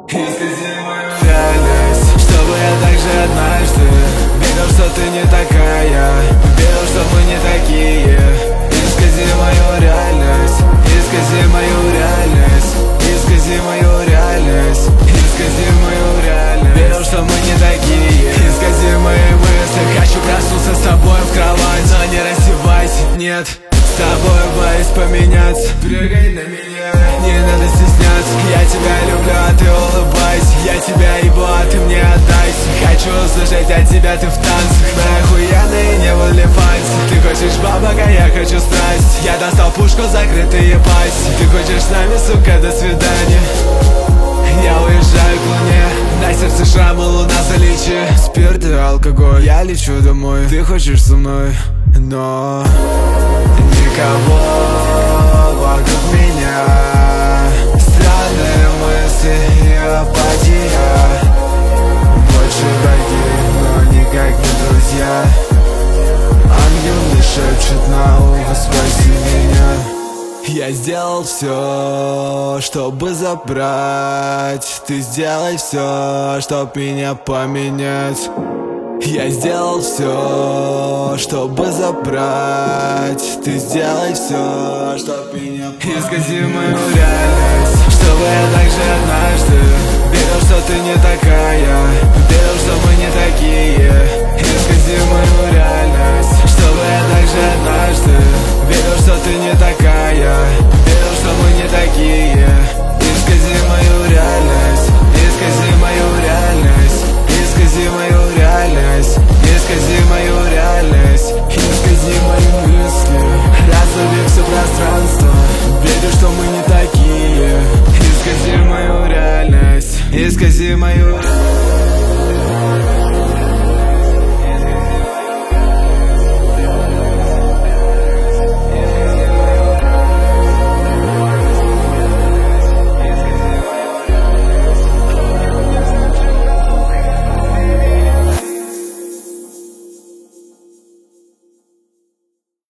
Искази мою реальность, чтобы я также однажды верил, что ты не такая, верил, что мы не такие. Искази мою реальность, искази мою реальность, искази мою реальность, искази мою реальность. Верил, что мы не такие. Искази мои мысли, хочу проснуться с тобой в кровать, но не раздевайся, нет. С тобой боюсь поменяться, прыгай на меня, не надо стесняться. Я тебя люблю, а ты улыбайся. Я тебя ебу, а ты мне отдайся. Хочу услышать от тебя, ты в танцах. Мы охуенные, не в OnlyFans. Ты хочешь бабок, а я хочу страсть. Я достал пушку, закрытые пасти. Ты хочешь с нами, сука, до свидания. Я уезжаю к луне, на сердце шрамы, луна залечи. Спирт и алкоголь, я лечу домой. Ты хочешь со мной, но никого вокруг меня. Странные мысли и апатия. Больше враги, но никак не друзья. Ангел мне шепчет на ухо: спаси меня. Я сделал все, чтобы забрать. Ты сделай все, чтоб меня поменять. Я сделал все, чтобы забрать. Ты сделай все, чтоб меня поменять. Искази мою реальность, чтобы я также